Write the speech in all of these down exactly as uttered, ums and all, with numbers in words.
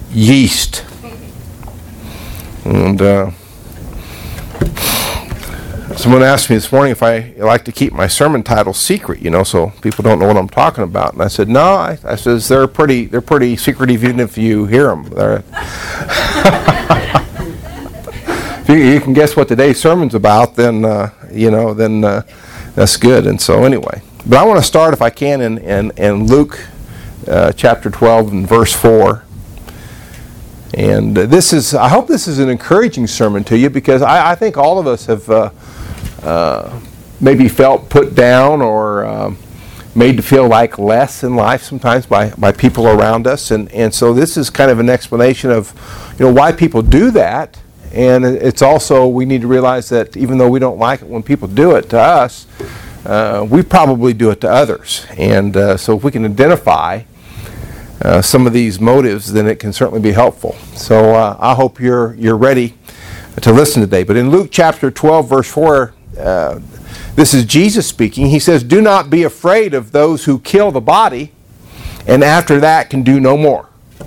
yeast. And uh, someone asked me this morning if I like to keep my sermon title secret, you know, so people don't know what I'm talking about. And I said, no, I, I says they're pretty, they're pretty secretive even if you hear them. If you, you can guess what today's sermon's about, then uh, you know, then uh, that's good. And so anyway, but I want to start, if I can, in in, in Luke uh, chapter twelve and verse four. And uh, this is, I hope this is an encouraging sermon to you, because I, I think all of us have uh, uh, maybe felt put down or uh, made to feel like less in life sometimes by, by people around us. And, and so this is kind of an explanation of, you know, why people do that. And it's also, we need to realize that even though we don't like it when people do it to us, uh, we probably do it to others. And uh, so if we can identify Uh, some of these motives, then it can certainly be helpful. So uh, I hope you're you're ready to listen today. But in Luke chapter twelve, verse four, uh, this is Jesus speaking. He says, "Do not be afraid of those who kill the body, and after that can do no more."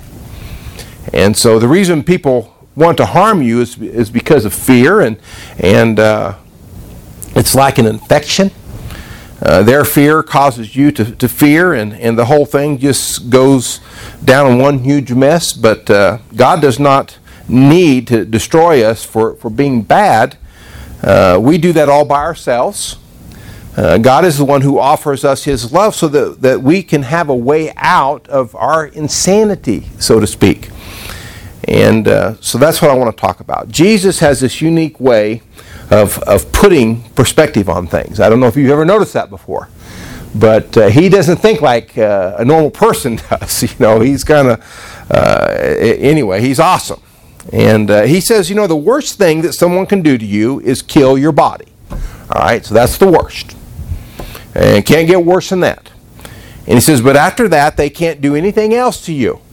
And so the reason people want to harm you is is because of fear, and and uh, it's like an infection. Uh, their fear causes you to, to fear, and, and the whole thing just goes down in one huge mess. But uh, God does not need to destroy us for, for being bad. Uh, we do that all by ourselves. Uh, God is the one who offers us His love so that, that we can have a way out of our insanity, so to speak. And uh, so that's what I want to talk about. Jesus has this unique way of of putting perspective on things. I don't know if you've ever noticed that before, but uh, He doesn't think like uh, a normal person does. You know, He's kind of, uh, anyway, He's awesome. And uh, He says, you know, the worst thing that someone can do to you is kill your body. All right, so that's the worst. And it can't get worse than that. And He says, but after that, they can't do anything else to you.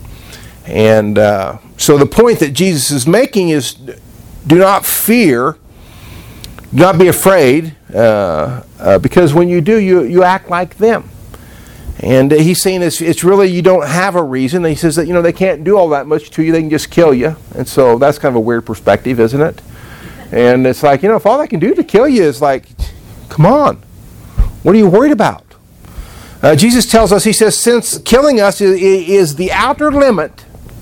And uh, so the point that Jesus is making is, do not fear, do not be afraid, uh, uh, because when you do, you, you act like them. And uh, He's saying it's, it's really, you don't have a reason. He says that, you know, they can't do all that much to you, they can just kill you. And so that's kind of a weird perspective, isn't it? And it's like, you know, if all they can do to kill you is like, come on, what are you worried about? Uh, Jesus tells us, He says, since killing us is, is the outer limit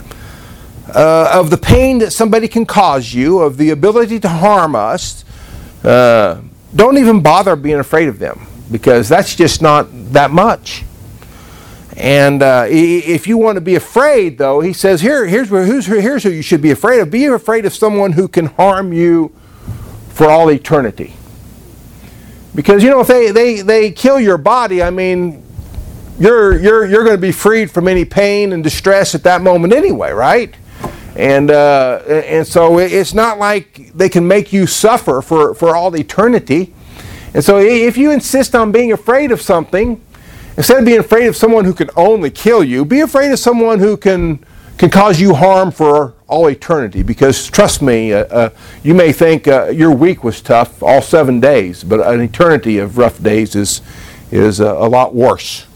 Uh, of the pain that somebody can cause you, of the ability to harm us, uh, don't even bother being afraid of them, because that's just not that much. And uh, if you want to be afraid, though, He says, here, here's, where, who's, here's who you should be afraid of. Be afraid of someone who can harm you for all eternity. Because, you know, if they, they, they kill your body, I mean, you're, you're, you're going to be freed from any pain and distress at that moment anyway, right? And uh, and so it's not like they can make you suffer for, for all eternity. And so if you insist on being afraid of something, instead of being afraid of someone who can only kill you, be afraid of someone who can can cause you harm for all eternity. Because trust me, uh, uh, you may think uh, your week was tough, all seven days, but an eternity of rough days is is uh, a lot worse.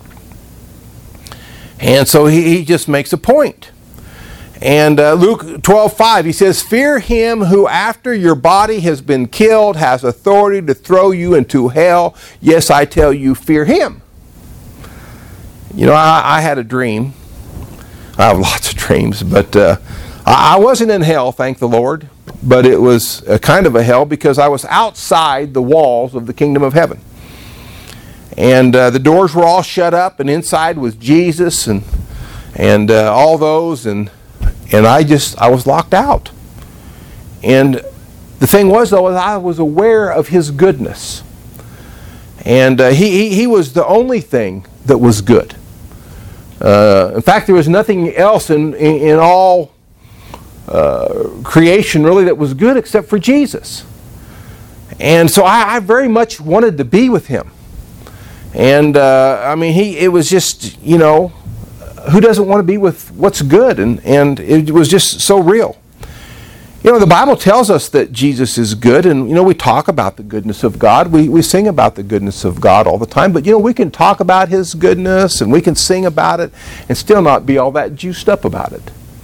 And so he, he just makes a point. And uh, Luke twelve five, he says, fear him who after your body has been killed has authority to throw you into hell. Yes, I tell you, fear him. You know, I, I had a dream. I have lots of dreams, but uh, I, I wasn't in hell, thank the Lord. But it was a kind of a hell because I was outside the walls of the kingdom of heaven. And uh, the doors were all shut up, and inside was Jesus and and uh, all those, and And I just, I was locked out. And the thing was, though, I was aware of His goodness. And uh, he, he, he was the only thing that was good. Uh, in fact, there was nothing else in, in, in all uh, creation really that was good except for Jesus. And so I, I very much wanted to be with Him. And, uh, I mean, he it was just, you know, who doesn't want to be with what's good? And, and it was just so real. You know, the Bible tells us that Jesus is good, and, you know, we talk about the goodness of God. We, we sing about the goodness of God all the time, but, you know, we can talk about His goodness, and we can sing about it, and still not be all that juiced up about it.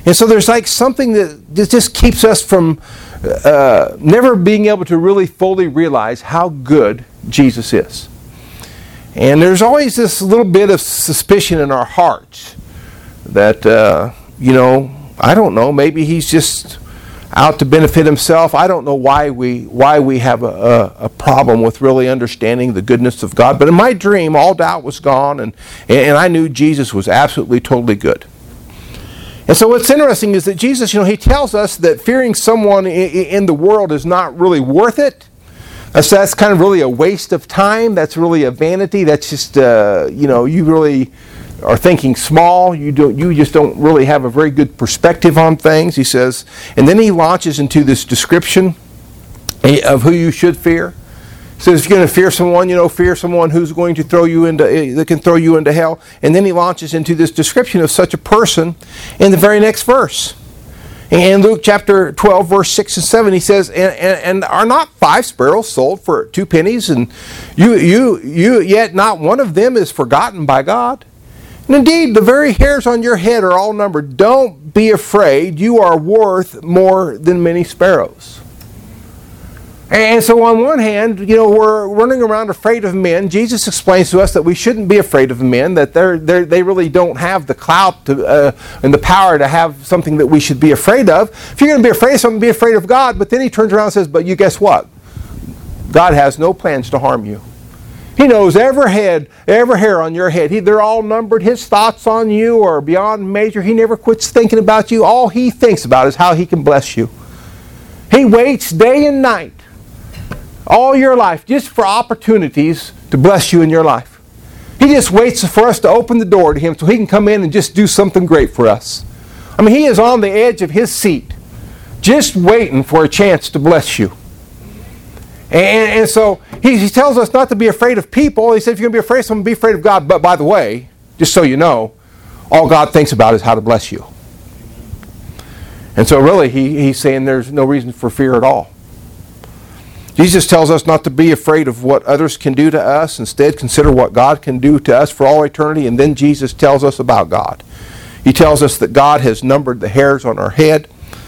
And so there's like something that just keeps us from uh, never being able to really fully realize how good Jesus is. And there's always this little bit of suspicion in our hearts that, uh, you know, I don't know, maybe he's just out to benefit himself. I don't know why we why we have a, a, a problem with really understanding the goodness of God. But in my dream, all doubt was gone, and, and I knew Jesus was absolutely, totally good. And so what's interesting is that Jesus, you know, he tells us that fearing someone in, in the world is not really worth it. That's, that's kind of really a waste of time. That's really a vanity. That's just, uh, you know, you really are thinking small. You don't. You just don't really have a very good perspective on things, he says. And then he launches into this description of who you should fear. He says, if you're going to fear someone, you know, fear someone who's going to throw you into, that can throw you into hell. And then he launches into this description of such a person in the very next verse. In Luke chapter twelve, verse six and seven, he says, and, and, and are not five sparrows sold for two pennies, and you, you, you, yet not one of them is forgotten by God? And indeed, the very hairs on your head are all numbered. Don't be afraid. You are worth more than many sparrows. And so on one hand, you know, we're running around afraid of men. Jesus explains to us that we shouldn't be afraid of men, that they're, they're, they really don't have the clout to, uh, and the power to have something that we should be afraid of. If you're going to be afraid of something, be afraid of God. But then he turns around and says, but you guess what? God has no plans to harm you. He knows every head, every hair on your head. He, they're all numbered. His thoughts on you are beyond measure. He never quits thinking about you. All he thinks about is how he can bless you. He waits day and night, all your life, just for opportunities to bless you in your life. He just waits for us to open the door to him so he can come in and just do something great for us. I mean, he is on the edge of his seat, just waiting for a chance to bless you. And, and so he, he tells us not to be afraid of people. He said, if you're going to be afraid of someone, be afraid of God. But by the way, just so you know, all God thinks about is how to bless you. And so really, he, he's saying there's no reason for fear at all. Jesus tells us not to be afraid of what others can do to us. Instead, consider what God can do to us for all eternity. And then Jesus tells us about God. He tells us that God has numbered the hairs on our head.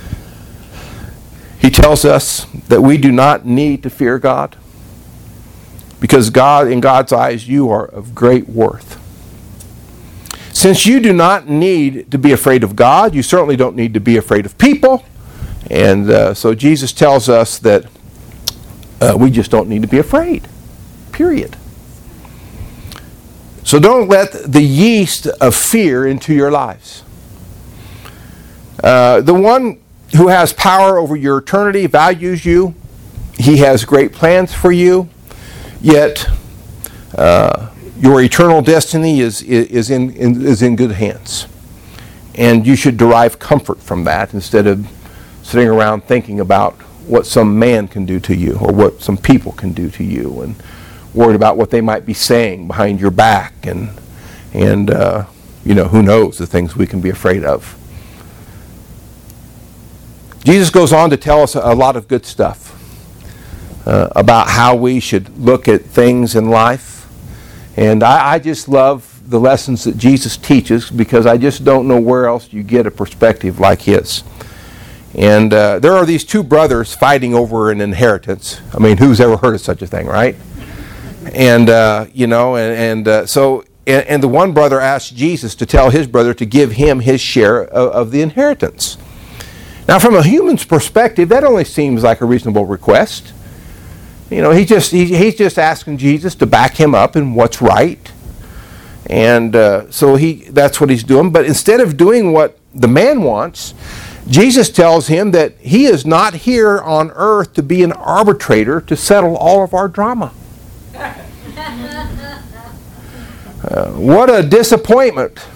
He tells us that we do not need to fear God, because God, in God's eyes, you are of great worth. Since you do not need to be afraid of God, you certainly don't need to be afraid of people. And uh, so Jesus tells us that uh, we just don't need to be afraid, period. So don't let the yeast of fear into your lives. Uh, the one who has power over your eternity values you. He has great plans for you, yet uh, your eternal destiny is, is, in, in, is in good hands. And you should derive comfort from that instead of sitting around thinking about what some man can do to you or what some people can do to you and worried about what they might be saying behind your back and, and uh, you know, who knows the things we can be afraid of. Jesus goes on to tell us a lot of good stuff uh, about how we should look at things in life. And I, I just love the lessons that Jesus teaches, because I just don't know where else you get a perspective like his. And uh, there are these two brothers fighting over an inheritance. I mean, who's ever heard of such a thing, right? And, uh, you know, and, and uh, so, and, and the one brother asked Jesus to tell his brother to give him his share of, of the inheritance. Now, from a human's perspective, that only seems like a reasonable request. You know, he just he, he's just asking Jesus to back him up in what's right. And uh, so he that's what he's doing. But instead of doing what the man wants, Jesus tells him that he is not here on earth to be an arbitrator to settle all of our drama. Uh, what a disappointment.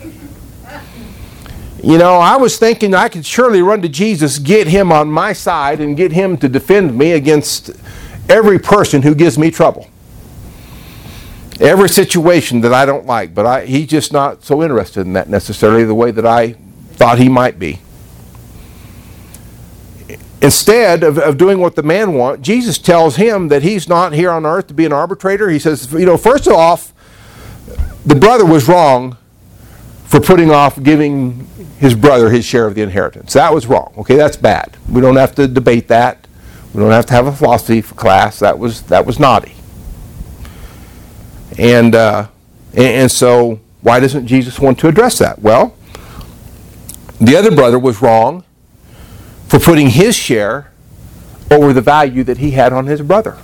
You know, I was thinking I could surely run to Jesus, get him on my side, and get him to defend me against every person who gives me trouble. Every situation that I don't like. But I, he's just not so interested in that necessarily the way that I thought he might be. Instead of, of doing what the man wants, Jesus tells him that he's not here on earth to be an arbitrator. He says, you know, first off, the brother was wrong for putting off giving his brother his share of the inheritance. That was wrong. Okay, that's bad. We don't have to debate that. We don't have to have a philosophy class. That was that was naughty. And uh, and, and so why doesn't Jesus want to address that? Well, the other brother was wrong for putting his share over the value that he had on his brother.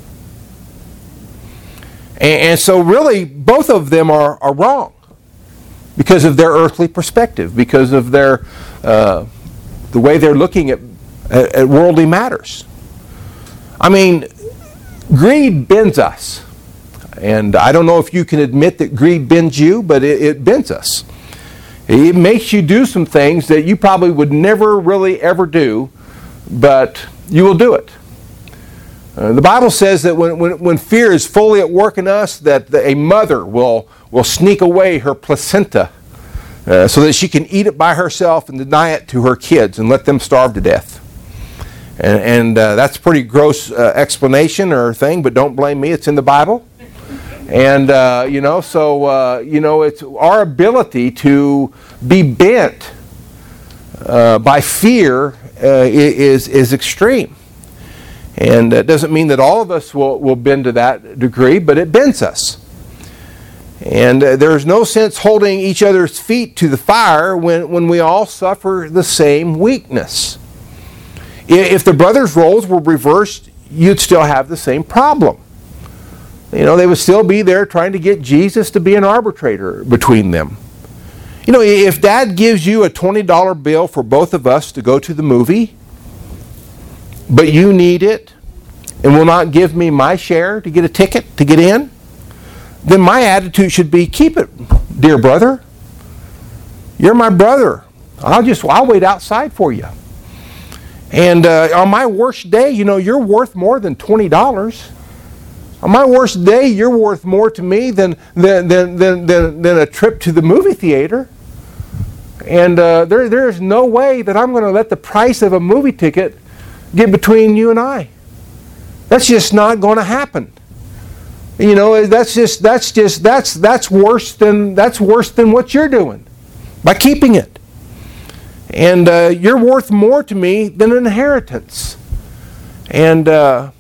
And, and so really, both of them are, are wrong because of their earthly perspective, because of their uh, the way they're looking at, at, at worldly matters. I mean, greed bends us. And I don't know if you can admit that greed bends you, but it, it bends us. It makes you do some things that you probably would never really ever do, but you will do it. Uh, the Bible says that when, when, when fear is fully at work in us, that the, a mother will, will sneak away her placenta uh, so that she can eat it by herself and deny it to her kids and let them starve to death. And, and uh, that's a pretty gross uh, explanation or thing, but don't blame me, it's in the Bible. And, uh, you know, so, uh, you know, it's our ability to be bent uh, by fear uh, is, is extreme. And it doesn't mean that all of us will, will bend to that degree, but it bends us. And uh, there's no sense holding each other's feet to the fire when, when we all suffer the same weakness. If the brothers' roles were reversed, you'd still have the same problem. You know, they would still be there trying to get Jesus to be an arbitrator between them. You know, if Dad gives you a twenty dollar bill for both of us to go to the movie, but you need it and will not give me my share to get a ticket to get in, then my attitude should be, keep it, dear brother. You're my brother. I'll just, I'll wait outside for you. And uh, on my worst day, you know, you're worth more than twenty dollars. On my worst day, you're worth more to me than than than than, than, than a trip to the movie theater. And uh, there there's no way that I'm going to let the price of a movie ticket get between you and I. That's just not going to happen. You know, that's just that's just that's that's worse than that's worse than what you're doing by keeping it. And uh, you're worth more to me than an inheritance. And uh,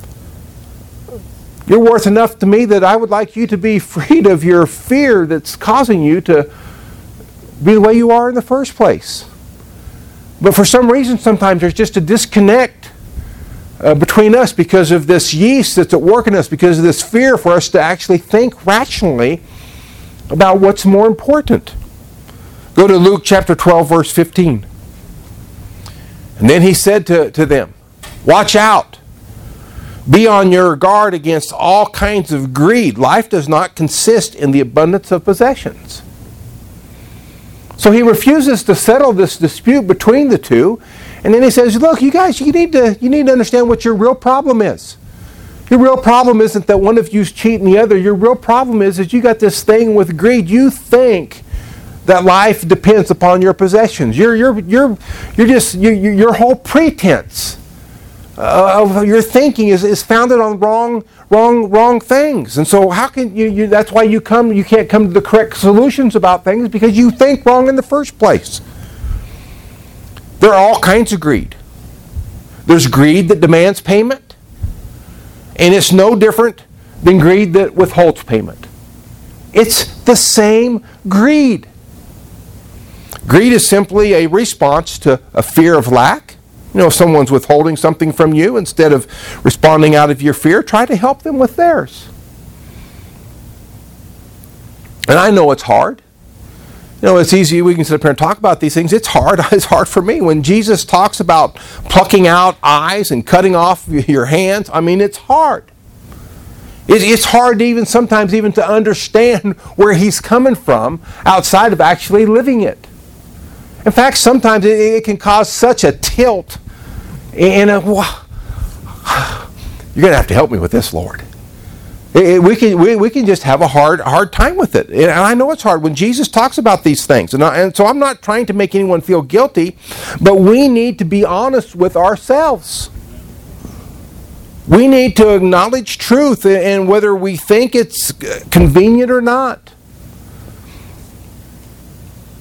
you're worth enough to me that I would like you to be freed of your fear that's causing you to be the way you are in the first place. But for some reason, sometimes there's just a disconnect uh, between us because of this yeast that's at work in us, because of this fear for us to actually think rationally about what's more important. Go to Luke chapter twelve, verse fifteen. And then he said to, to them, watch out. Be on your guard against all kinds of greed. Life does not consist in the abundance of possessions. So he refuses to settle this dispute between the two. And then he says, look, you guys, you need to, you need to understand what your real problem is. Your real problem isn't that one of you's cheating the other. Your real problem is that you got this thing with greed. You think that life depends upon your possessions. You're, you're, you're, you're just, you, your whole pretense Uh, of your thinking is, is founded on wrong, wrong, wrong things. And so how can you, you, that's why you come, you can't come to the correct solutions about things, because you think wrong in the first place. There are all kinds of greed. There's greed that demands payment, and it's no different than greed that withholds payment. It's the same greed. Greed is simply a response to a fear of lack. You know, if someone's withholding something from you, instead of responding out of your fear, try to help them with theirs. And I know it's hard. You know, it's easy, we can sit up here and talk about these things. It's hard. It's hard for me. When Jesus talks about plucking out eyes and cutting off your hands, I mean, it's hard. It's hard to even sometimes even to understand where he's coming from outside of actually living it. In fact, sometimes it, it can cause such a tilt. And a, wow, you're going to have to help me with this, Lord. It, it, we can we, we can just have a hard hard time with it. And I know it's hard when Jesus talks about these things. And, I, and so I'm not trying to make anyone feel guilty, but we need to be honest with ourselves. We need to acknowledge truth, and whether we think it's convenient or not.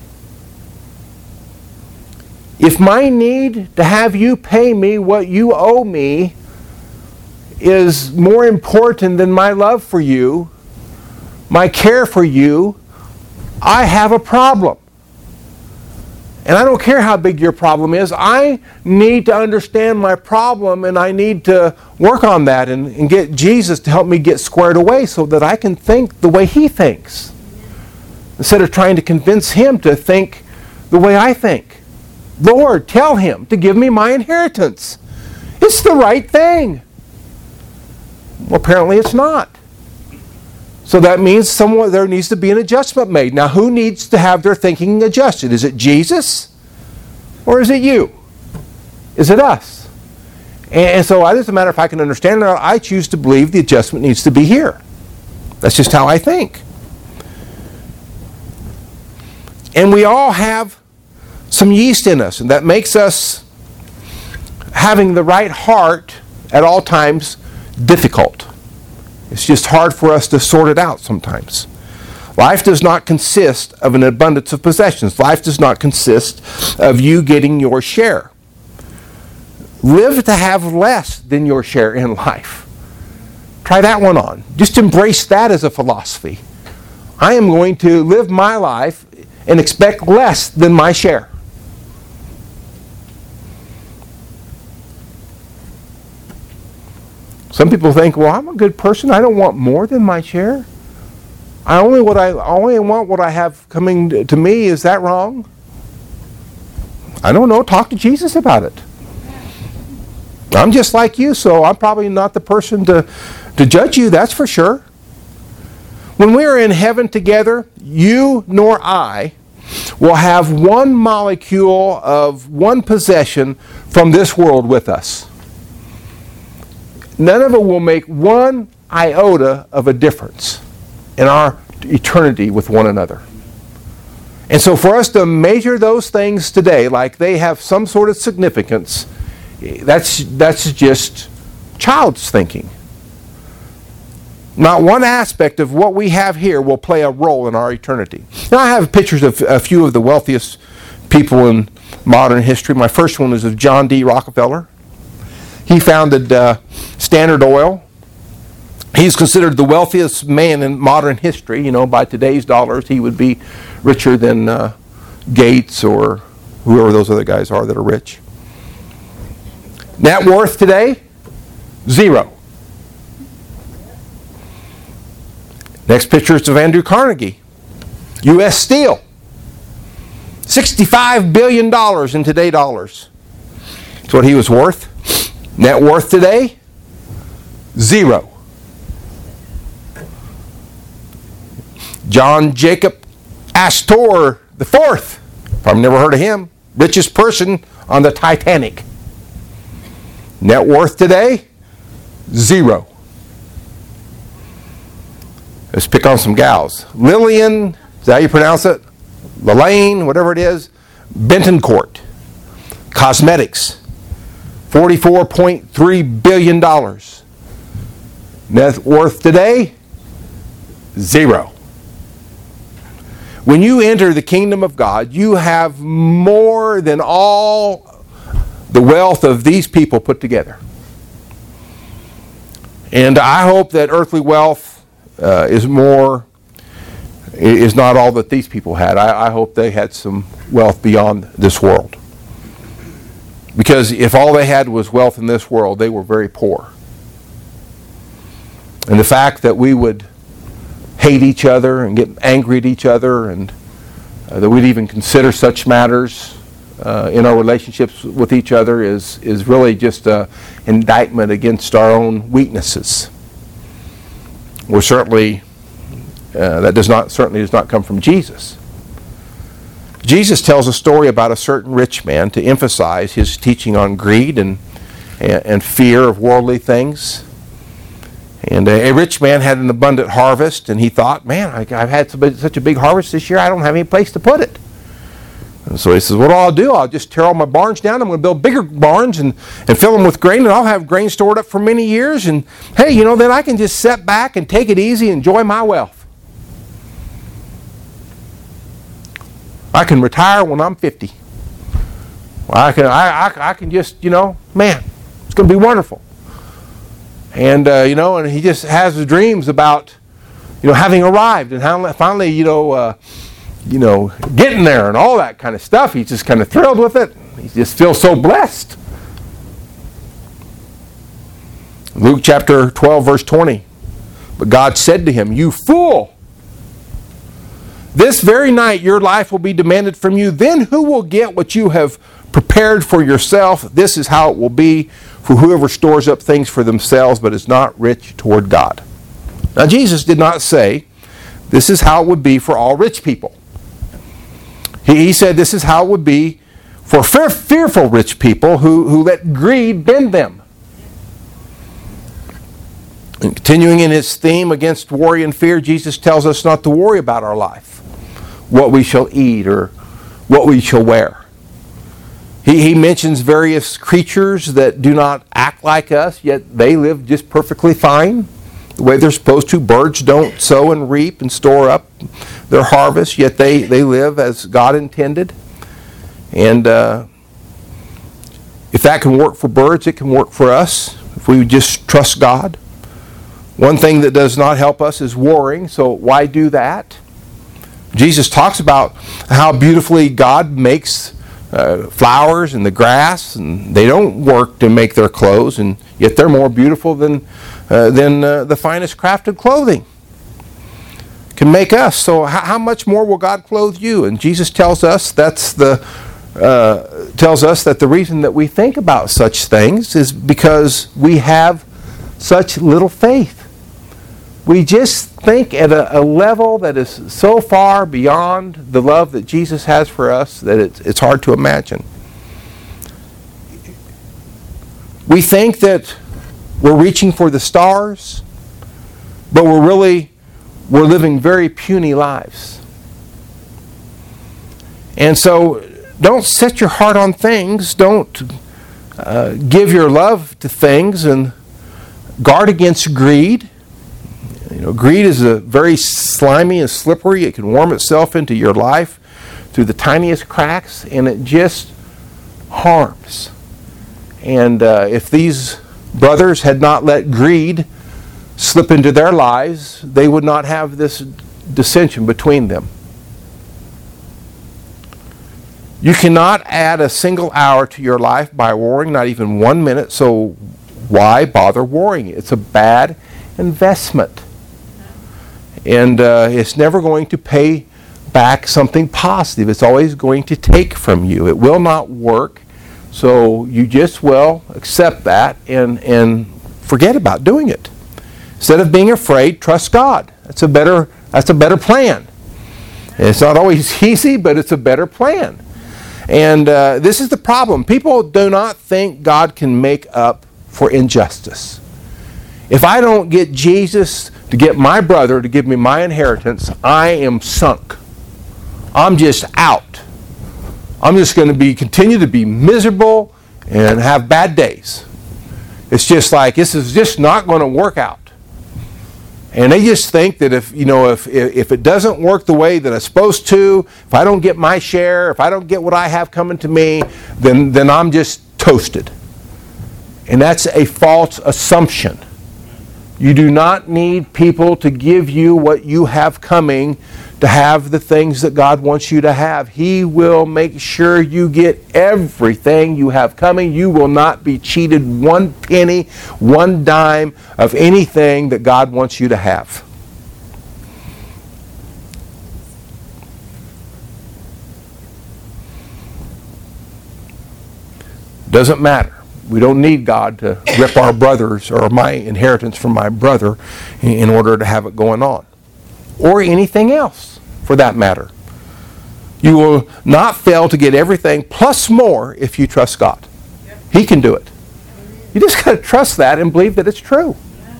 If my need to have you pay me what you owe me is more important than my love for you, my care for you, I have a problem. And I don't care how big your problem is. I need to understand my problem, and I need to work on that and, and get Jesus to help me get squared away so that I can think the way He thinks, instead of trying to convince Him to think the way I think. Lord, tell Him to give me my inheritance. It's the right thing. Well, apparently it's not. So that means someone, there needs to be an adjustment made. Now, who needs to have their thinking adjusted? Is it Jesus? Or is it you? Is it us? And, and so it doesn't matter if I can understand it or not. I choose to believe the adjustment needs to be here. That's just how I think. And we all have some yeast in us, and that makes us having the right heart at all times difficult. It's just hard for us to sort it out sometimes. Life does not consist of an abundance of possessions. Life does not consist of you getting your share. Live to have less than your share in life. Try that one on. Just embrace that as a philosophy. I am going to live my life and expect less than my share. Some people think, well, I'm a good person. I don't want more than my share. I only what I only want what I have coming to me. Is that wrong? I don't know. Talk to Jesus about it. I'm just like you, so I'm probably not the person to, to judge you, that's for sure. When we are in heaven together, you nor I will have one molecule of one possession from this world with us. None of it will make one iota of a difference in our eternity with one another. And so for us to measure those things today like they have some sort of significance, that's, that's just child's thinking. Not one aspect of what we have here will play a role in our eternity. Now I have pictures of a few of the wealthiest people in modern history. My first one is of John D. Rockefeller. He founded uh, Standard Oil. He's considered the wealthiest man in modern history. You know, by today's dollars, he would be richer than uh, Gates or whoever those other guys are that are rich. Net worth today, zero. Next picture is of Andrew Carnegie. U S Steel, sixty-five billion dollars in today dollars. That's what he was worth. Net worth today, zero. John Jacob Astor the fourth, I've never heard of him, richest person on the Titanic. Net worth today, zero. Let's pick on some gals. Lillian, is that how you pronounce it? Lelaine, whatever it is, Bentoncourt. Cosmetics, forty-four point three billion dollars. Net worth today, zero. When you enter the kingdom of God, you have more than all the wealth of these people put together. And I hope that earthly wealth uh, is more, is not all that these people had. I, I hope they had some wealth beyond this world. Because if all they had was wealth in this world, they were very poor. And the fact that we would hate each other and get angry at each other, and uh, that we'd even consider such matters uh, in our relationships with each other is, is really just an indictment against our own weaknesses. We're certainly, uh, that does not, certainly does not come from Jesus. Jesus tells a story about a certain rich man to emphasize his teaching on greed and, and, and fear of worldly things. And a, a rich man had an abundant harvest, and he thought, man, I, I've had such a big harvest this year, I don't have any place to put it. And so he says, what I'll do, I'll just tear all my barns down, I'm going to build bigger barns and, and fill them with grain, and I'll have grain stored up for many years, and hey, you know, then I can just sit back and take it easy, enjoy my wealth. I can retire when I'm fifty. Well, I can, I, I, I can just, you know, man, it's going to be wonderful. And, uh, you know, and he just has his dreams about, you know, having arrived and how finally, you know, uh, you know, getting there and all that kind of stuff. He's just kind of thrilled with it. He just feels so blessed. Luke chapter twelve, verse twenty. But God said to him, "You fool! This very night your life will be demanded from you. Then who will get what you have prepared for yourself? This is how it will be for whoever stores up things for themselves but is not rich toward God." Now Jesus did not say this is how it would be for all rich people. He, he said this is how it would be for fear, fearful rich people who, who let greed bend them. And continuing in his theme against worry and fear, Jesus tells us not to worry about our life, what we shall eat or what we shall wear. He, he mentions various creatures that do not act like us, yet they live just perfectly fine, the way they're supposed to. Birds don't sow and reap and store up their harvest, yet they, they live as God intended. And uh, if that can work for birds, it can work for us if we just trust God. One thing that does not help us is worrying, so why do that? Jesus talks about how beautifully God makes uh, flowers and the grass, and they don't work to make their clothes, and yet they're more beautiful than, uh, than uh, the finest crafted clothing can make us. So how, how much more will God clothe you? And Jesus tells us that's the uh, tells us that the reason that we think about such things is because we have such little faith. We just think at a, a level that is so far beyond the love that Jesus has for us that it's, it's hard to imagine. We think that we're reaching for the stars, but we're really, we're living very puny lives. And so don't set your heart on things. Don't uh, give your love to things, and guard against greed. You know, greed is a very slimy and slippery. It can worm itself into your life through the tiniest cracks, and it just harms. And uh, if these brothers had not let greed slip into their lives, they would not have this dissension between them. You cannot add a single hour to your life by worrying, not even one minute, so why bother worrying? It's a bad investment. And uh, it's never going to pay back something positive. It's always going to take from you. It will not work. So you just well accept that and, and forget about doing it. Instead of being afraid, trust God. That's a better, that's a better plan. It's not always easy, but it's a better plan. And uh, this is the problem. People do not think God can make up for injustice. If I don't get Jesus to get my brother to give me my inheritance, I am sunk. I'm just out. I'm just going to be continue to be miserable and have bad days. It's just like this is just not going to work out. And they just think that if you know if if it doesn't work the way that it's supposed to, if I don't get my share, if I don't get what I have coming to me, then then I'm just toasted. And that's a false assumption. You do not need people to give you what you have coming to have the things that God wants you to have. He will make sure you get everything you have coming. You will not be cheated one penny, one dime of anything that God wants you to have. Doesn't matter. We don't need God to rip our brothers or my inheritance from my brother in order to have it going on. Or anything else, for that matter. You will not fail to get everything plus more if you trust God. Yep. He can do it. You just got to trust that and believe that it's true.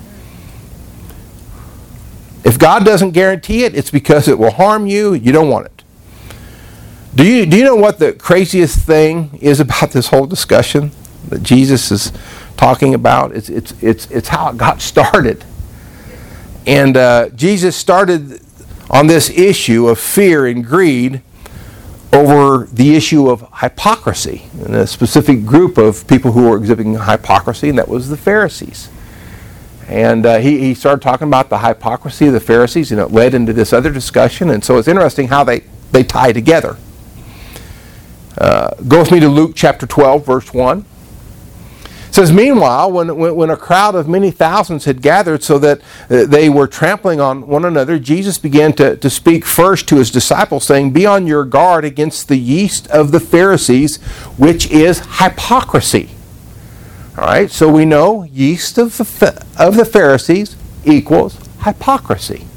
If God doesn't guarantee it, it's because it will harm you. You don't want it. Do you, do you know what the craziest thing is about this whole discussion that Jesus is talking about? It's, it's, it's, it's how it got started. And uh, Jesus started on this issue of fear and greed over the issue of hypocrisy, and a specific group of people who were exhibiting hypocrisy, and that was the Pharisees. And uh, he, he started talking about the hypocrisy of the Pharisees, and it led into this other discussion, and so it's interesting how they, they tie together. Uh, go with me to Luke chapter twelve, verse one. It says, meanwhile, when, when, when a crowd of many thousands had gathered so that uh, they were trampling on one another, Jesus began to, to speak first to his disciples, saying, be on your guard against the yeast of the Pharisees, which is hypocrisy. All right, so we know yeast of the, of the Pharisees equals hypocrisy.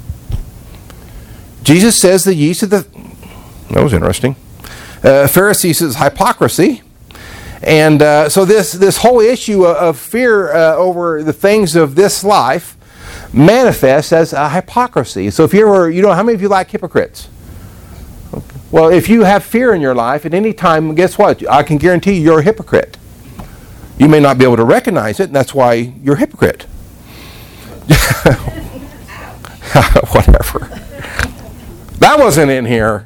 Jesus says the yeast of the... That was interesting. Uh, Pharisees is hypocrisy. And uh, so this, this whole issue of fear uh, over the things of this life manifests as a hypocrisy. So if you ever, you know, how many of you like hypocrites? Okay. Well, if you have fear in your life at any time, guess what? I can guarantee you you're a hypocrite. You may not be able to recognize it, and that's why you're a hypocrite. Whatever. That wasn't in here.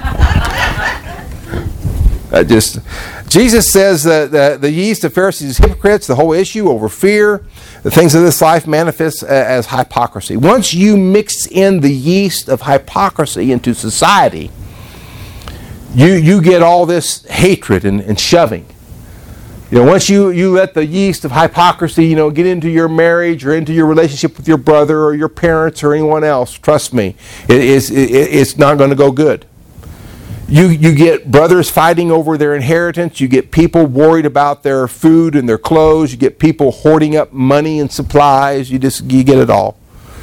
I just... Jesus says that the, the yeast of Pharisees is hypocrites, the whole issue over fear, the things of this life manifest as hypocrisy. Once you mix in the yeast of hypocrisy into society, you, you get all this hatred and, and shoving. You know, once you, you let the yeast of hypocrisy, you know, get into your marriage or into your relationship with your brother or your parents or anyone else, trust me, it, it's, it, it's not going to go good. You, you get brothers fighting over their inheritance. You get people worried about their food and their clothes. You get people hoarding up money and supplies. You just you get it all.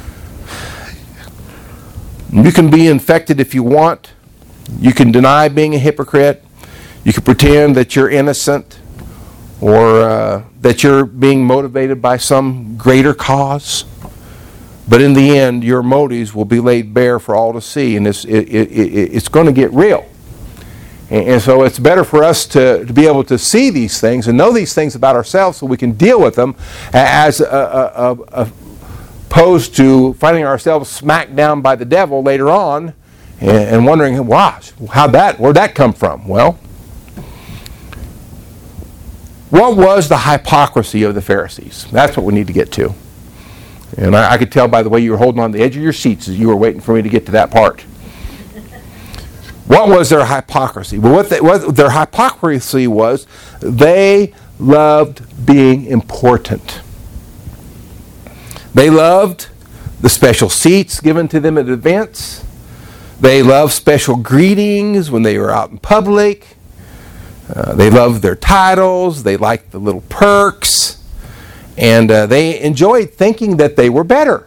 You can be infected if you want. You can deny being a hypocrite. You can pretend that you're innocent or uh, that you're being motivated by some greater cause. But in the end, your motives will be laid bare for all to see, and it's, it, it, it, it's going to get real. And so it's better for us to, to be able to see these things and know these things about ourselves so we can deal with them as a, a, a, opposed to finding ourselves smacked down by the devil later on and, and wondering, wow, how'd that, where'd that come from? Well, what was the hypocrisy of the Pharisees? That's what we need to get to. And I, I could tell by the way you were holding on the edge of your seats as you were waiting for me to get to that part. What was their hypocrisy? Well, what, they, what their hypocrisy was, they loved being important. They loved the special seats given to them at events. They loved special greetings when they were out in public. Uh, they loved their titles. They liked the little perks. And uh, they enjoyed thinking that they were better.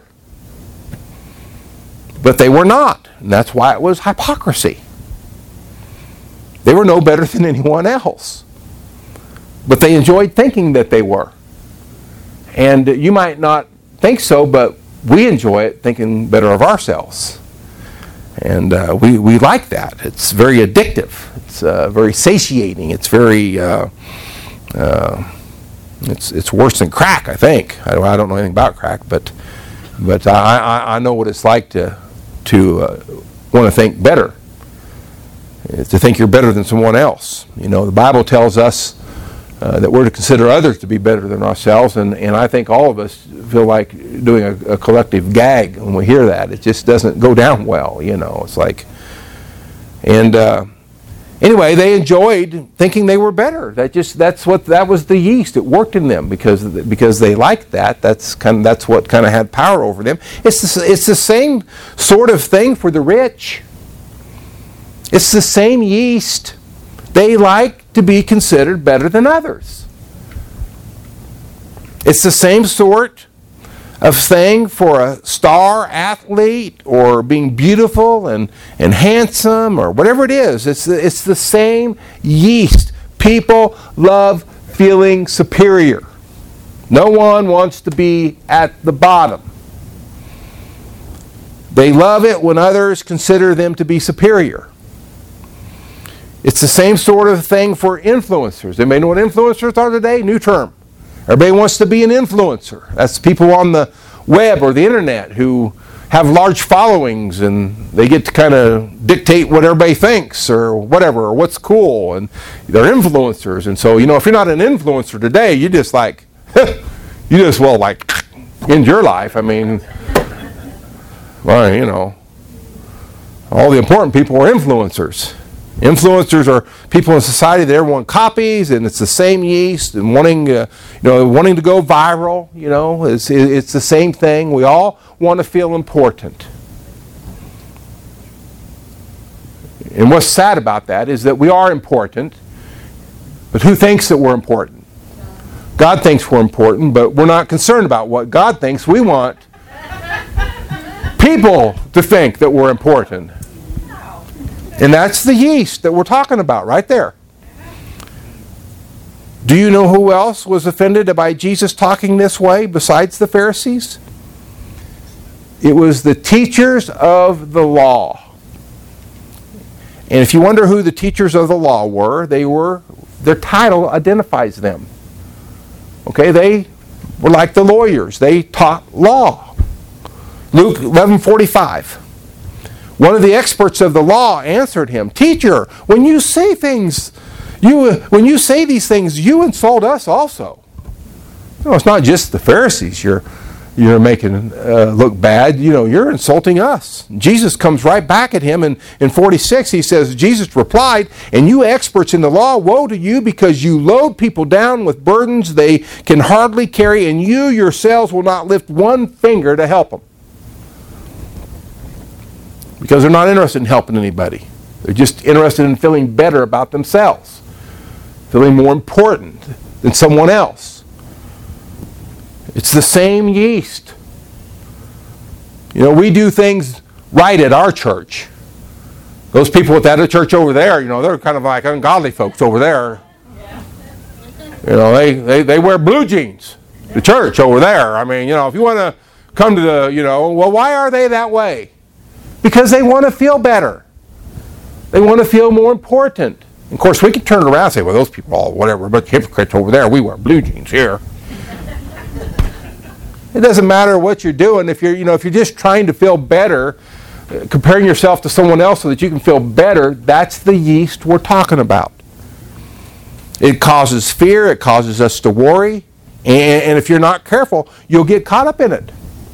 But they were not. And that's why it was hypocrisy. They were no better than anyone else. But they enjoyed thinking that they were. And you might not think so, but we enjoy it thinking better of ourselves. And uh, we, we like that. It's very addictive. It's uh, very satiating. It's very, uh, uh, it's it's worse than crack, I think. I, I don't know anything about crack, but but I, I, I know what it's like to, to uh, want to think better. To think you're better than someone else. You know, the Bible tells us uh, that we're to consider others to be better than ourselves, and, and I think all of us feel like doing a, a collective gag when we hear that. It just doesn't go down well, you know. It's like, and uh, anyway, they enjoyed thinking they were better. That just that's what that was the yeast. It worked in them because because they liked that. That's kind of, that's what kind of had power over them. It's the, it's the same sort of thing for the rich. It's the same yeast. They like to be considered better than others. It's the same sort of thing for a star athlete or being beautiful and, and handsome or whatever it is. It's the, it's the same yeast. People love feeling superior. No one wants to be at the bottom. They love it when others consider them to be superior. It's the same sort of thing for influencers. Anybody know what influencers are today? New term. Everybody wants to be an influencer. That's people on the web or the internet who have large followings, and they get to kind of dictate what everybody thinks or whatever, or what's cool, and they're influencers. And so, you know, if you're not an influencer today, you just like, you just, well, like, end your life. I mean, well, you know, all the important people are influencers. Influencers are people in society that everyone copies, and it's the same yeast, and wanting, uh, you know, wanting to go viral. You know, it's it's the same thing. We all want to feel important. And what's sad about that is that we are important, but who thinks that we're important? God thinks we're important, but we're not concerned about what God thinks. We want people to think that we're important. And that's the yeast that we're talking about right there. Do you know who else was offended by Jesus talking this way besides the Pharisees? It was the teachers of the law. And if you wonder who the teachers of the law were, they were, their title identifies them. Okay, they were like the lawyers. They taught law. Luke eleven forty-five. One of the experts of the law answered him, "Teacher, when you say things, you when you say these things, you insult us also." No, it's not just the Pharisees you're you're making uh, look bad. You know, you're insulting us. Jesus comes right back at him, and in forty-six he says, Jesus replied, "And you experts in the law, woe to you, because you load people down with burdens they can hardly carry, and you yourselves will not lift one finger to help them." Because they're not interested in helping anybody. They're just interested in feeling better about themselves, feeling more important than someone else. It's the same yeast. You know, we do things right at our church. Those people at that other church over there, you know, they're kind of like ungodly folks over there. You know, they, they, they wear blue jeans. The church over there. I mean, you know, if you want to come to the, you know, well, why are they that way? Because they want to feel better. They want to feel more important. Of course, we could turn it around and say, well, those people all whatever, but hypocrites over there, we wear blue jeans here. It doesn't matter what you're doing. If you're, you know, if you're just trying to feel better, uh, comparing yourself to someone else so that you can feel better, that's the yeast we're talking about. It causes fear. It causes us to worry. And, and if you're not careful, you'll get caught up in it.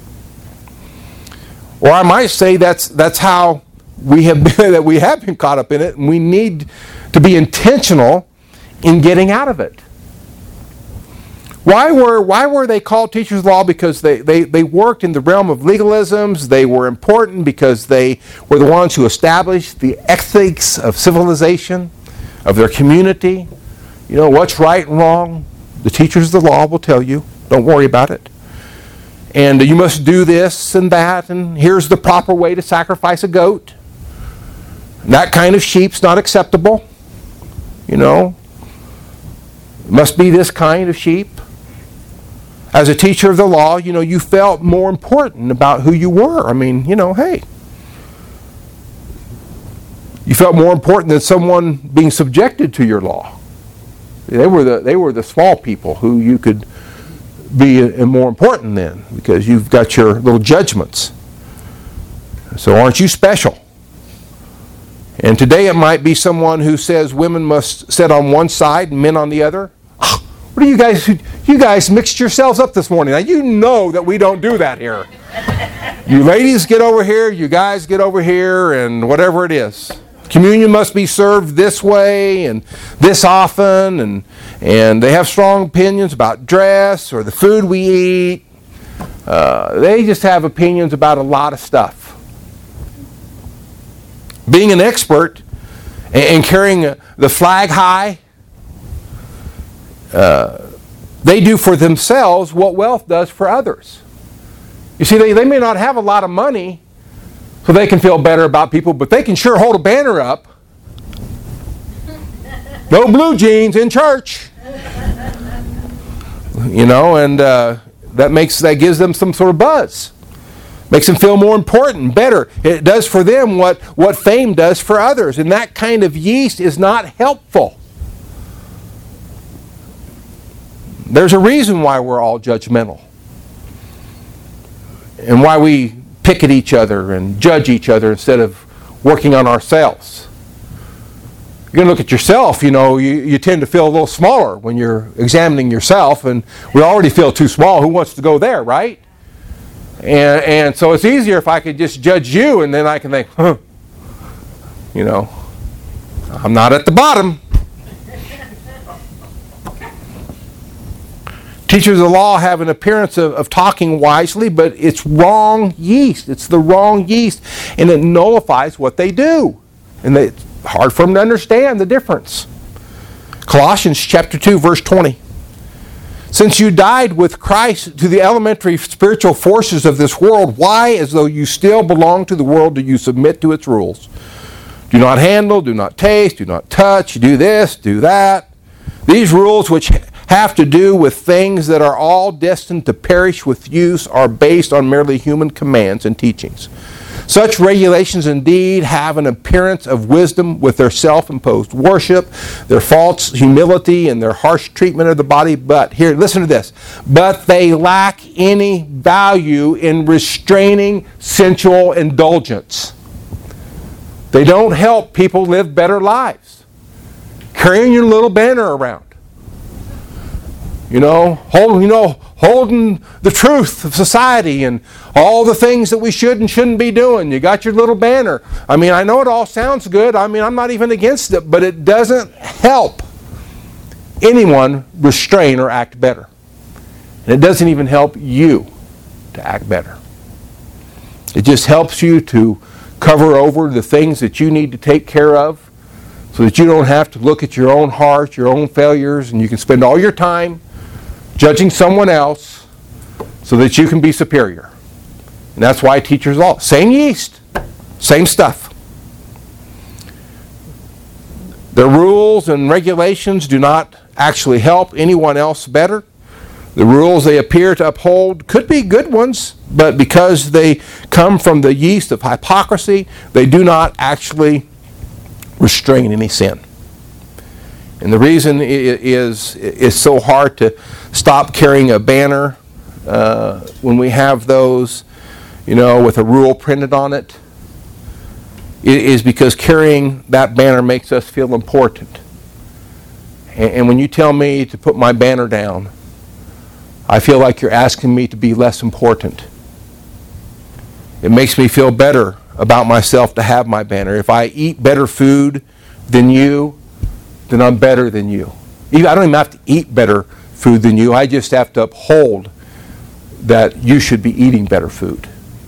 Or I might say that's that's how we have been, that we have been caught up in it, and we need to be intentional in getting out of it. Why were why were they called teachers of the law? Because they, they, they worked in the realm of legalisms. They were important because they were the ones who established the ethics of civilization, of their community. You know, what's right and wrong, the teachers of the law will tell you. Don't worry about it. And you must do this and that, and here's the proper way to sacrifice a goat. That kind of sheep's not acceptable. You know, it must be this kind of sheep. As a teacher of the law, you know, you felt more important about who you were. I mean, you know, hey. You felt more important than someone being subjected to your law. They were the, they were the small people who you could be a, a more important than, because you've got your little judgments. So aren't you special? And today it might be someone who says women must sit on one side and men on the other. What are you guys, you guys mixed yourselves up this morning. Now you know that we don't do that here. You ladies get over here, you guys get over here, and whatever it is. Communion must be served this way and this often, and and they have strong opinions about dress or the food we eat. Uh, they just have opinions about a lot of stuff. Being an expert and, and carrying the flag high, uh, they do for themselves what wealth does for others. You see, they, they may not have a lot of money, so they can feel better about people, but they can sure hold a banner up. No blue jeans in church. You know, and uh, that makes that gives them some sort of buzz. Makes them feel more important, better. It does for them what, what fame does for others. And that kind of yeast is not helpful. There's a reason why we're all judgmental. And why we pick at each other and judge each other instead of working on ourselves. You're going to look at yourself, you know, you, you tend to feel a little smaller when you're examining yourself, and we already feel too small. Who wants to go there, right? And, and so it's easier if I could just judge you, and then I can think, huh, you know, I'm not at the bottom. Teachers of the law have an appearance of, of talking wisely, but it's wrong yeast. It's the wrong yeast, and it nullifies what they do. And they, it's hard for them to understand the difference. Colossians chapter two, verse twenty. Since you died with Christ to the elementary spiritual forces of this world, why, as though you still belong to the world, do you submit to its rules? Do not handle, do not taste, do not touch, do this, do that. These rules, which have to do with things that are all destined to perish with use, are based on merely human commands and teachings. Such regulations indeed have an appearance of wisdom with their self-imposed worship, their false humility, and their harsh treatment of the body. But, here, listen to this. But they lack any value in restraining sensual indulgence. They don't help people live better lives. Carrying your little banner around. You know, hold, you know, holding the truth of society and all the things that we should and shouldn't be doing. You got your little banner. I mean, I know it all sounds good. I mean, I'm not even against it, but it doesn't help anyone restrain or act better. And it doesn't even help you to act better. It just helps you to cover over the things that you need to take care of so that you don't have to look at your own heart, your own failures, and you can spend all your time judging someone else so that you can be superior. And that's why teachers all, same yeast, same stuff. The rules and regulations do not actually help anyone else better. The rules they appear to uphold could be good ones, but because they come from the yeast of hypocrisy, they do not actually restrain any sin. And the reason it is it's so hard to stop carrying a banner uh, when we have those, you know, with a rule printed on it, is because carrying that banner makes us feel important. And, and when you tell me to put my banner down, I feel like you're asking me to be less important. It makes me feel better about myself to have my banner. If I eat better food than you, then I'm better than you. I don't even have to eat better food than you. I just have to uphold that you should be eating better food.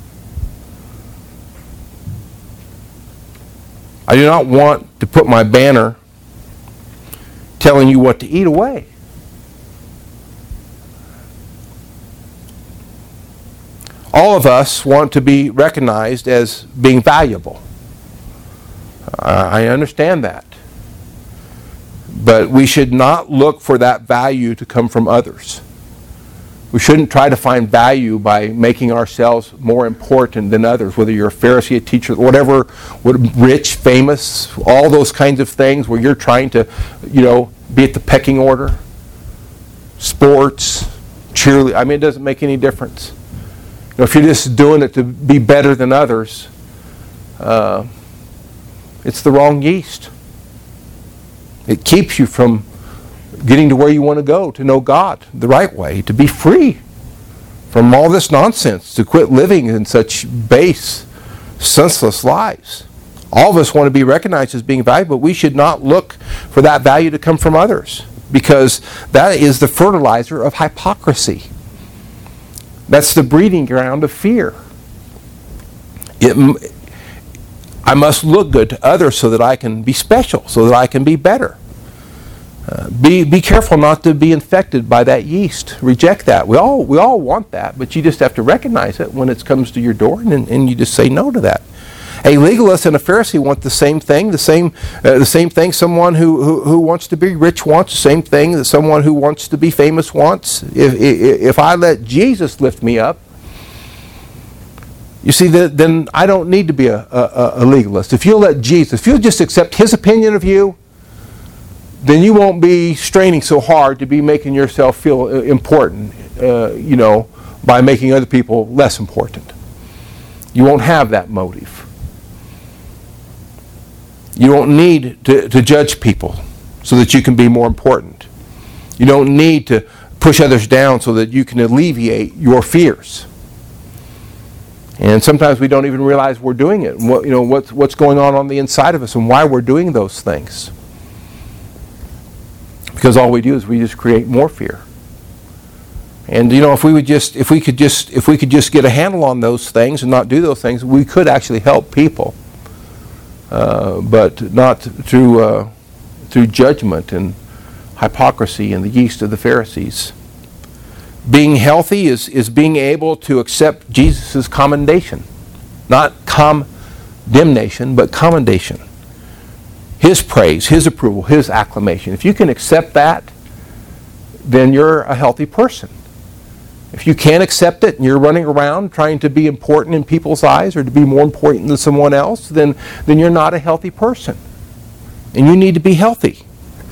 I do not want to put my banner telling you what to eat away. All of us want to be recognized as being valuable. I understand that. But we should not look for that value to come from others. We shouldn't try to find value by making ourselves more important than others, whether you're a Pharisee, a teacher, whatever, rich, famous, all those kinds of things where you're trying to, you know, be at the pecking order. Sports, cheerleading, I mean, it doesn't make any difference. You know, if you're just doing it to be better than others, uh, it's the wrong yeast. It keeps you from getting to where you want to go, to know God the right way, to be free from all this nonsense, to quit living in such base, senseless lives. All of us want to be recognized as being valuable, but we should not look for that value to come from others, because that is the fertilizer of hypocrisy. That's the breeding ground of fear. It, I must look good to others so that I can be special, so that I can be better. Uh, be be careful not to be infected by that yeast. Reject that. We all we all want that, but you just have to recognize it when it comes to your door, and, and you just say no to that. A legalist and a Pharisee want the same thing. The same uh, the same thing. Someone who, who who wants to be rich wants the same thing that someone who wants to be famous wants. If if, if I let Jesus lift me up, you see, that then I don't need to be a, a, a legalist. If you'll let Jesus, if you'll just accept His opinion of you, then you won't be straining so hard to be making yourself feel important, uh, you know, by making other people less important. You won't have that motive. You don't need to, to judge people so that you can be more important. You don't need to push others down so that you can alleviate your fears. And sometimes we don't even realize we're doing it, and what, you know, what's, what's going on on the inside of us and why we're doing those things. Because all we do is we just create more fear. And you know, if we would just, if we could just, if we could just get a handle on those things and not do those things, we could actually help people, uh, but not through uh, through judgment and hypocrisy and the yeast of the Pharisees. Being healthy is is being able to accept Jesus' commendation, not condemnation, but commendation. His praise, His approval, His acclamation. If you can accept that, then you're a healthy person. If you can't accept it and you're running around trying to be important in people's eyes or to be more important than someone else, then, then you're not a healthy person. And you need to be healthy.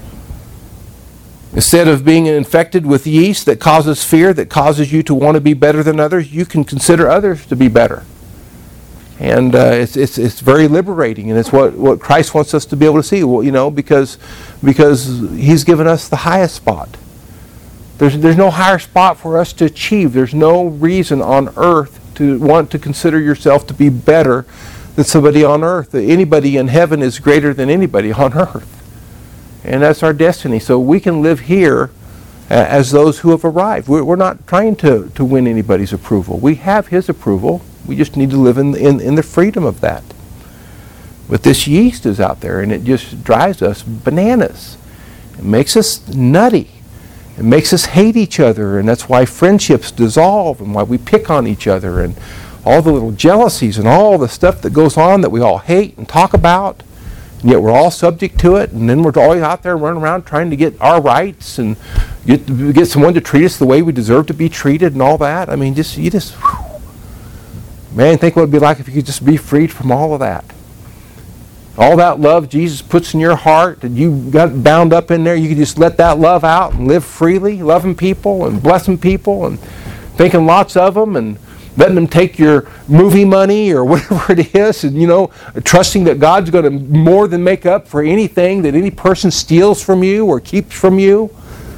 Instead of being infected with yeast that causes fear, that causes you to want to be better than others, you can consider others to be better. And uh, it's, it's, it's very liberating, and it's what, what Christ wants us to be able to see, well, you know, because, because He's given us the highest spot. There's, there's no higher spot for us to achieve. There's no reason on earth to want to consider yourself to be better than somebody on earth. Anybody in heaven is greater than anybody on earth. And that's our destiny. So we can live here uh, as those who have arrived. We're, we're not trying to, to win anybody's approval. We have His approval. We just need to live in, in, in the freedom of that. But this yeast is out there, and it just drives us bananas. It makes us nutty. It makes us hate each other, and that's why friendships dissolve and why we pick on each other and all the little jealousies and all the stuff that goes on that we all hate and talk about, and yet we're all subject to it, and then we're always out there running around trying to get our rights and get, get someone to treat us the way we deserve to be treated and all that. I mean, just you just, whew. Man, think what it would be like if you could just be freed from all of that. All that love Jesus puts in your heart and you got bound up in there, you can just let that love out and live freely, loving people and blessing people and thinking lots of them and letting them take your movie money or whatever it is, and you know, trusting that God's going to more than make up for anything that any person steals from you or keeps from you.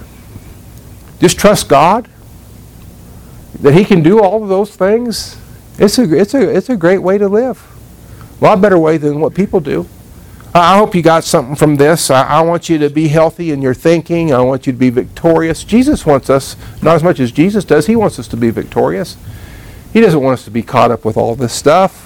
Just trust God that He can do all of those things. It's a, it's a, it's a great way to live. A lot better way than what people do. I hope you got something from this. I, I want you to be healthy in your thinking. I want you to be victorious. Jesus wants us, not as much as Jesus does, He wants us to be victorious. He doesn't want us to be caught up with all this stuff.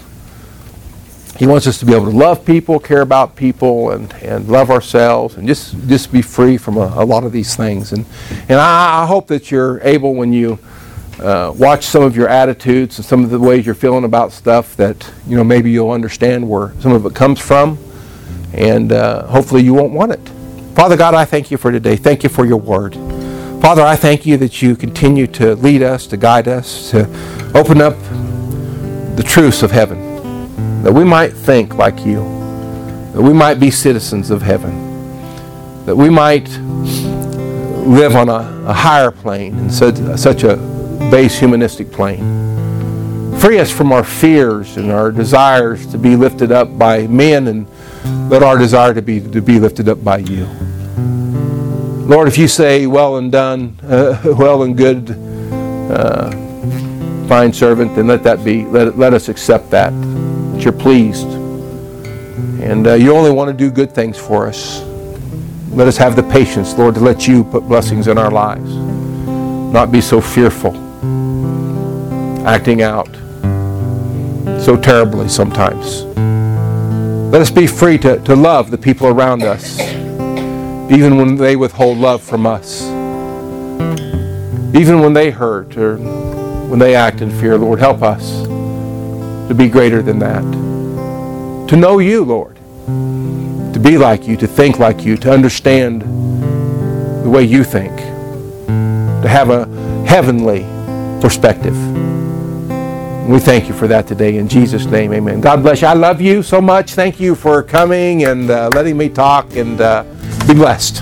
He wants us to be able to love people, care about people, and, and love ourselves, and just, just be free from a, a lot of these things. And, and I, I hope that you're able, when you Uh, watch some of your attitudes and some of the ways you're feeling about stuff, that you know maybe you'll understand where some of it comes from, and uh, hopefully you won't want it. Father God, I thank You for today. Thank You for Your word. Father, I thank You that You continue to lead us, to guide us, to open up the truths of heaven, that we might think like You, that we might be citizens of heaven, that we might live on a, a higher plane in such, such a base humanistic plane. Free us from our fears and our desires to be lifted up by men, and let our desire to be to be lifted up by You. Lord, if You say, well and done, uh, well and good, uh, fine servant, then let that be, let, let us accept that, that You're pleased. And uh, You only want to do good things for us. Let us have the patience, Lord, to let You put blessings in our lives. Not be so fearful, acting out so terribly sometimes. Let us be free to, to love the people around us, even when they withhold love from us. Even when they hurt or when they act in fear, Lord, help us to be greater than that. To know You, Lord. To be like You, to think like You, to understand the way You think. To have a heavenly perspective. We thank You for that today. In Jesus' name, amen. God bless you. I love you so much. Thank you for coming and uh, letting me talk, and uh, be blessed.